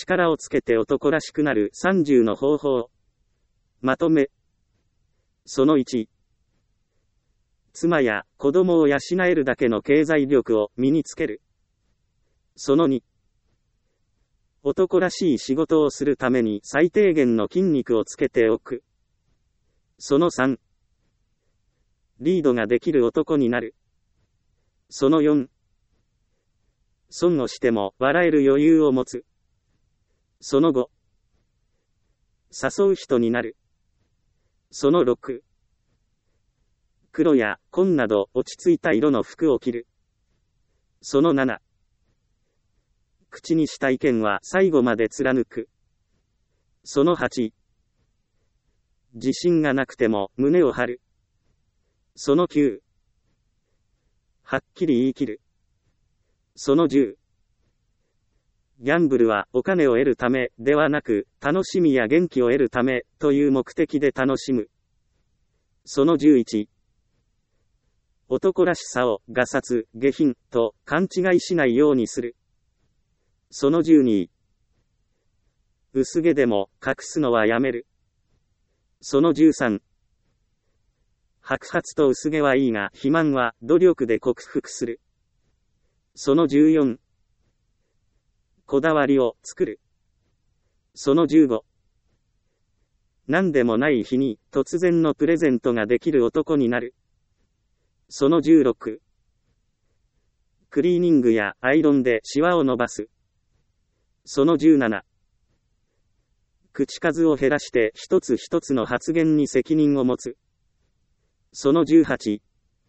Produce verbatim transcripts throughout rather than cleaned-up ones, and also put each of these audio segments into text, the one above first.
力をつけて男らしくなるさんじゅうの方法。まとめ。そのいち。妻や子供を養えるだけの経済力を身につける。そのに。男らしい仕事をするために最低限の筋肉をつけておく。そのさん。リードができる男になる。そのよん。損をしても笑える余裕を持つ。そのご。誘う人になる。そのろく。黒や紺など落ち着いた色の服を着る。そのなな。口にした意見は最後まで貫く。そのはち。自信がなくても胸を張る。そのきゅう。はっきり言い切る。そのじゅう。ギャンブルはお金を得るためではなく、楽しみや元気を得るためという目的で楽しむ。そのじゅういち。男らしさをがさつ、下品と勘違いしないようにする。そのじゅうに。薄毛でも隠すのはやめる。そのじゅうさん。白髪と薄毛はいいが、肥満は努力で克服する。そのじゅうよん。こだわりを作る。そのじゅうご。何でもない日に突然のプレゼントができる男になる。そのじゅうろく。クリーニングやアイロンでシワを伸ばす。そのじゅうなな。口数を減らして一つ一つの発言に責任を持つ。そのじゅうはち。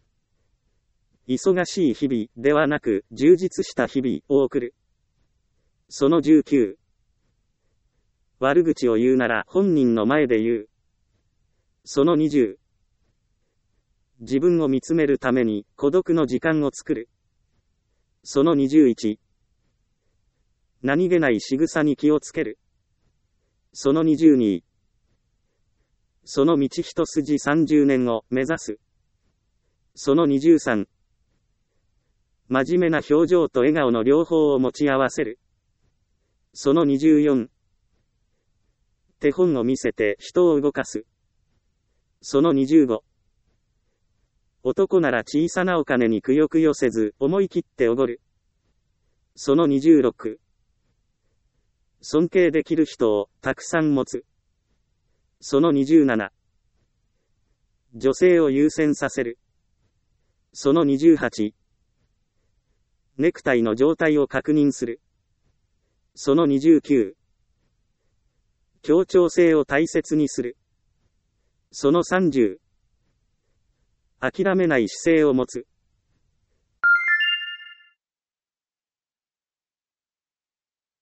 忙しい日々ではなく充実した日々を送る。そのじゅうきゅう。悪口を言うなら本人の前で言う。そのにじゅう。自分を見つめるために孤独の時間を作る。そのにじゅういち。何気ない仕草に気をつける。そのにじゅうに。その道一筋さんじゅうねんを目指す。そのにじゅうさん。真面目な表情と笑顔の両方を持ち合わせる。そのにじゅうよん。手本を見せて人を動かす。そのにじゅうご。男なら小さなお金にくよくよせず思い切っておごる。そのにじゅうろく。尊敬できる人をたくさん持つ。そのにじゅうなな。女性を優先させる。そのにじゅうはち。ネクタイの状態を確認する。そのにじゅうきゅう。協調性を大切にする。そのさんじゅう。諦めない姿勢を持つ。